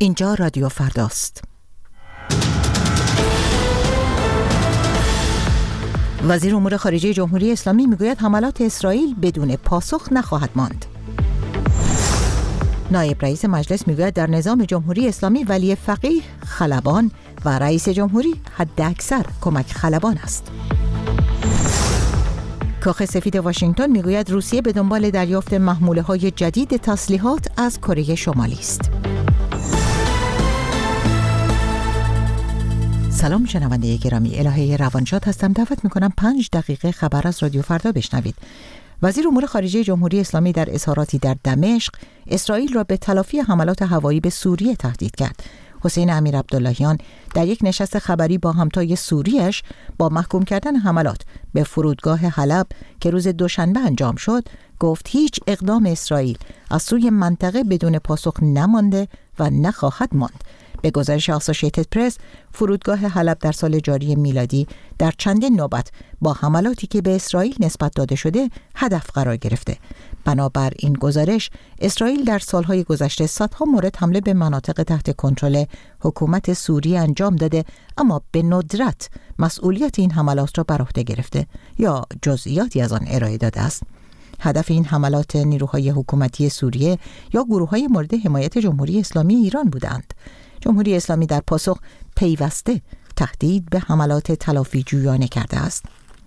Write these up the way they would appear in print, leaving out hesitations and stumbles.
اینجا رادیو فرداست. وزیر امور خارجه جمهوری اسلامی میگوید حملات اسرائیل بدون پاسخ نخواهد ماند. نایب رئیس مجلس میگوید در نظام جمهوری اسلامی ولی فقیه خلبان و رئیس جمهوری حداکثر کمک خلبان است. کاخ سفید واشنگتن میگوید روسیه به دنبال دریافت محموله‌های جدید تسلیحات از کره شمالی است. سلام شنونده گرامی، الهه روانشاد هستم. دعوت میکنم 5 دقیقه خبر از رادیو فردا بشنوید. وزیر امور خارجه جمهوری اسلامی در اظهاراتی در دمشق اسرائیل را به تلافی حملات هوایی به سوریه تهدید کرد. حسین امیرعبداللهیان در یک نشست خبری با همتای سوریش با محکوم کردن حملات به فرودگاه حلب که روز دوشنبه انجام شد گفت هیچ اقدام اسرائیل از سوی منطقه بدون پاسخ نمانده و نخواهد ماند. به گزارش آسوشیتد پرس، فرودگاه حلب در سال جاری میلادی در چندین نوبت با حملاتی که به اسرائیل نسبت داده شده هدف قرار گرفته. بنابر این گزارش، اسرائیل در سالهای گذشته صدها مورد حمله به مناطق تحت کنترل حکومت سوریه انجام داده، اما به ندرت مسئولیت این حملات را بر عهده گرفته یا جزئیاتی از آن ارائه داده است. هدف این حملات نیروهای حکومتی سوریه یا گروه‌های مورد حمایت جمهوری اسلامی ایران بودند. جمهوری اسلامی در پاسخ پیوسته تهدید به حملات تلافی جویانه کرده است.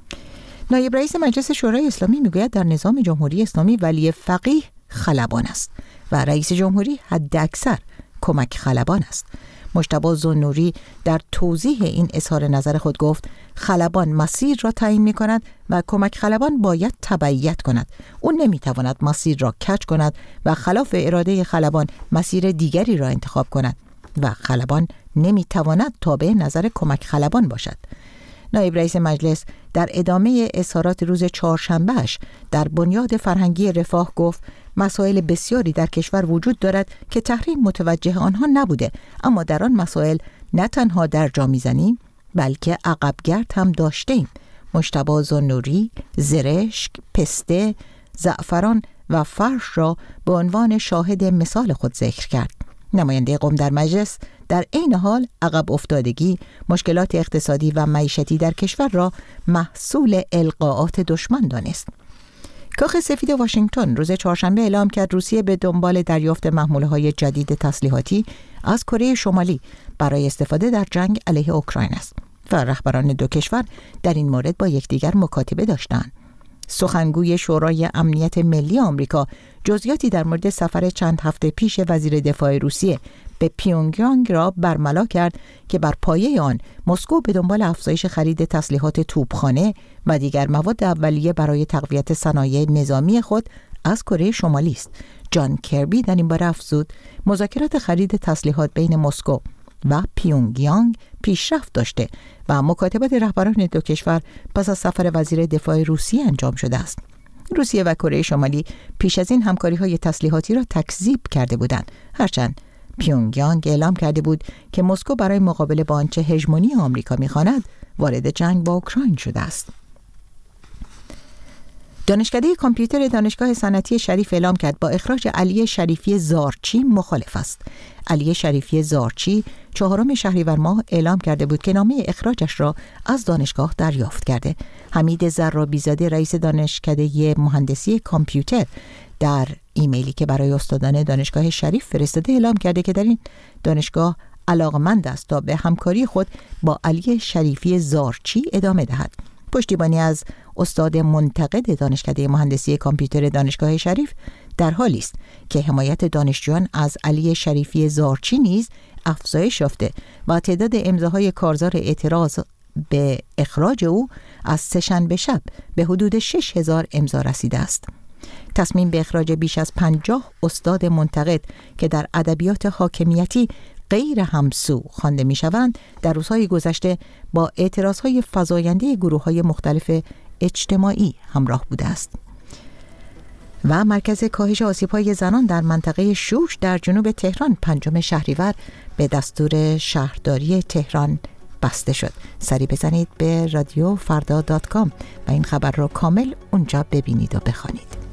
نایب رئیس مجلس شورای اسلامی میگوید در نظام جمهوری اسلامی ولی فقیه خلبان است و رئیس جمهوری حداکثر کمک خلبان است. مجتبی ذوالنوری در توضیح این اظهار نظر خود گفت خلبان مسیر را تعیین می کند و کمک خلبان باید تبعیت کند. او نمی تواند مسیر را کج کند و خلاف اراده خلبان مسیر دیگری را انتخاب کند و خلبان نمی تواند تابع نظر کمک خلبان باشد. نایب رئیس مجلس در ادامه اظهارات روز چهارشنبهش در بنیاد فرهنگی رفاه گفت مسائل بسیاری در کشور وجود دارد که تحریم متوجه آنها نبوده، اما در آن مسائل نه تنها درجا میزنیم بلکه عقبگرد هم داشتیم. مجتبی ذوالنوری زرشک، پسته، زعفران و فرش را به عنوان شاهد مثال خود ذکر کرد. نماینده قم در مجلس در عین حال عقب افتادگی، مشکلات اقتصادی و معیشتی در کشور را محصول القاءات دشمن دانست. کاخ سفید واشنگتن روز چهارشنبه اعلام کرد روسیه به دنبال دریافت محموله‌های جدید تسلیحاتی از کره شمالی برای استفاده در جنگ علیه اوکراین است و رهبران دو کشور در این مورد با یکدیگر مکاتبه داشتند. سخنگوی شورای امنیت ملی آمریکا جزئیاتی در مورد سفر چند هفته پیش وزیر دفاع روسیه به پیونگیانگ را برملا کرد که بر پایه آن مسکو به دنبال افزایش خرید تسلیحات توپخانه و دیگر مواد اولیه برای تقویت صنایع نظامی خود از کره شمالی است. جان کربی در این باره افزود مذاکرات خرید تسلیحات بین مسکو و پیونگیانگ پیشرفت داشته و مکاتبات رهبران دو کشور پس از سفر وزیر دفاع روسیه انجام شده است. روسیه و کره شمالی پیش از این همکاری‌های تسلیحاتی را تکذیب کرده بودند، هرچند پیونگیانگ اعلام کرده بود که مسکو برای مقابله با آنچه هژمونی آمریکا می‌خواند وارد جنگ با اوکراین شده است. دانشکده کامپیوتر دانشگاه صنعتی شریف اعلام کرد با اخراج علی شریفی زارچی مخالف است. علی شریفی زارچی 4 شهریور ماه اعلام کرده بود که نامه اخراجش را از دانشگاه دریافت کرده. حمید زرابی‌زاده رئیس دانشکده مهندسی کامپیوتر در ایمیلی که برای استادان دانشگاه شریف فرستاده اعلام کرده که در این دانشگاه علاقمند است تا به همکاری خود با علی شریفی زارچی ادامه دهد. پشتیبانی از استاد منتقد دانشکده مهندسی کامپیوتر دانشگاه شریف در حالی است که حمایت دانشجویان از علی شریفی زارچی نیز افزایش یافته و تعداد امضاهای کارزار اعتراض به اخراج او از سه‌شنبه شب به حدود 6000 امضا رسیده است. تصمیم به اخراج بیش از 50 استاد منتقد که در ادبیات حاکمیتی غیر همسو خوانده می‌شوند در روزهای گذشته با اعتراضهای فزاینده گروه‌های مختلف اجتماعی همراه بوده است. و مرکز کاهش آسیب‌های زنان در منطقه شوش در جنوب تهران 5 شهریور به دستور شهرداری تهران بسته شد. سری بزنید به رادیوفردا.com و این خبر را کامل اونجا ببینید و بخوانید.